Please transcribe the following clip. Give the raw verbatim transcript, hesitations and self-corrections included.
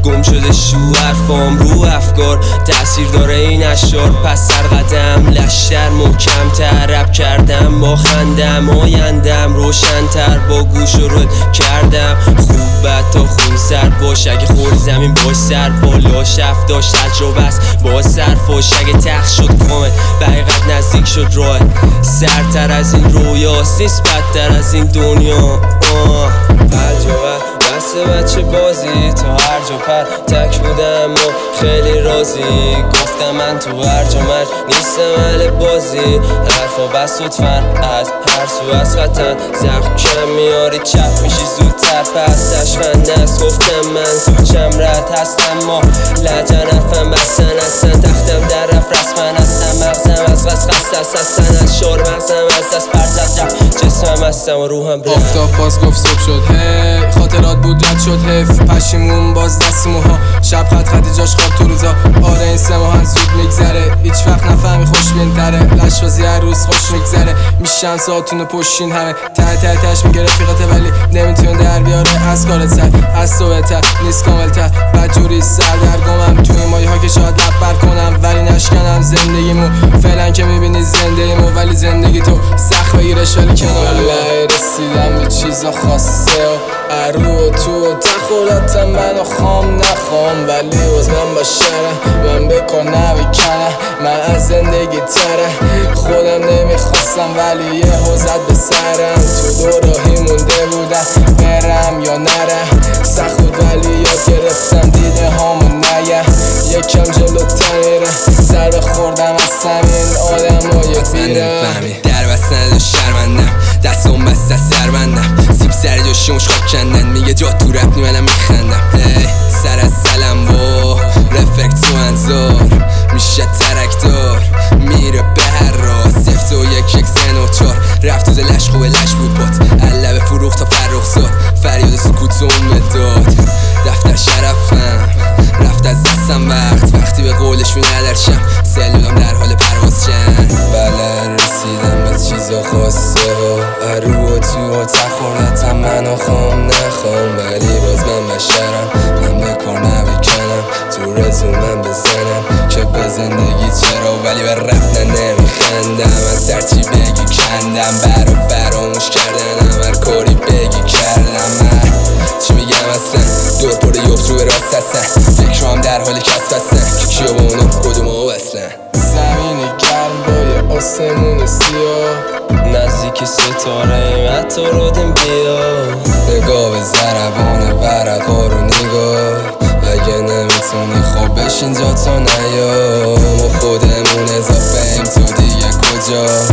گم شده شو حرفام رو افکار تأثیر داره این اشعار. پس سر قدم لشتر محکم ترب کردم با خندم آیندم روشن‌تر با گوش و رد کردم. خوب بد تا خون سر باش اگه خور زمین باش سر بالا شف داشت تجربه است با سرفاش اگه تخت شد کامل به حقیقت نزدیک شد راه سرتر از این رویاست نیست بدتر از این دنیا. هر جا بسته بچه بازی تا هر جا پر تک بودم و خیلی راضی گفتم من تو هر جا مرج نیستم اهل بازی حرفا بس لطفاً از هر سو از وطن زخم کم میاری چپ میشی زودتر پس تشفنده است گفتم من زود چم رد هستم ما لجن رفتم بستن هستن تختم در رفت رسمن هستم مغزم از غص خست است هستن از شار مغزم از دست پرت از جب جسمم هستم و روحم برد. آفتاب باز گفت صبح شد هی خاطرات بود رد شد حیف پشیمون باز دست موها شب خط خطی جاش خواب تو روزا آره این سه ماه زود میگذره هیچ وقت نفهمی خوش بینتره لشبازی هر روز خوش میگذره میشن ساعتونو پشتین همه ته ته تش میگه رفیقته ولی نمیتون در بیاره از کارت سر از تو بهتر نیست کامل تر بدجوری سردرگمم توی مایه ها که شاید لب بر کنم ولی نشکنم زندگیمو فعلا که میبینی زندگیمو ولی زندگی تو سخت بگیرش ولی کنار رسیدم به چیزا خاصه و ارو تو تخورتم منو خام نخوام ولی باز من باشرم من بکن نمیکنم من از زندگی تره خودم نمیخواستم ولی یه حوزت به سرم تو دو راهی مونده بودم برم یا نرم سخت بود ولی یاد گرفتم دیده هامو نگه یکم جلوتر میرم ضربه خوردم از سمین آدم های بیرم در بستن دو شرمندم دستم بست از سربندم سیب سر جاشی مش خواب کندن میگه جا تو رپ نی منم میخندم هی سر از سلم و رفکت تو انظار میشه ترکدار میره به هر راه سفت و یک یک سن و چار رفت و لش خوبه لش بود بات علبه فروخ تا فرخ زاد فریاد سکوت و مداد دفتر شرفم رفت از دستم وقت وقتی به قولش می ندرشم سلولم در حال پرواز چند بله رسیدم به چیزا خواسته و ارو و تو و تخورتم منو خام نخوام ولی باز من بشرم من به کار نبکنم تو رزومم بزنم که به زندگی چرا ولی به رفتن نمیخندم از هرچی بگی کندم برا فراموش کردنم هر کاری بگی کردم من چی میگم اصلا دور پر یوب تو راست هستن فکرام در حال کسب هستن که کیا با اونم کدوم ها وصلن زمین گرم با یه آسمون سیاه نزدیک ستاره ایم حتی رودم بیا نگاه به ضربان ورقا رو نگاه اگه نمیتونی خوب بشین جا تا نیا ما خودمون اضافه ایم تو دیگه کجا